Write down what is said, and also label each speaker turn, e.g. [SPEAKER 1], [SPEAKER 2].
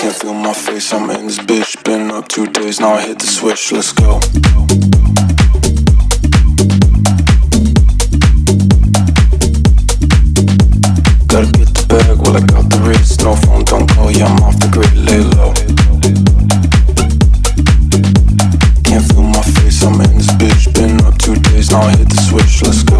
[SPEAKER 1] Can't feel my face, I'm in this bitch. Been up 2 days, now I hit the switch, let's go. Gotta get the bag, well I got the wrist. No phone, don't call, yeah I'm off the grid, lay low. Can't feel my face, I'm in this bitch. Been up 2 days, now I hit the switch, let's go.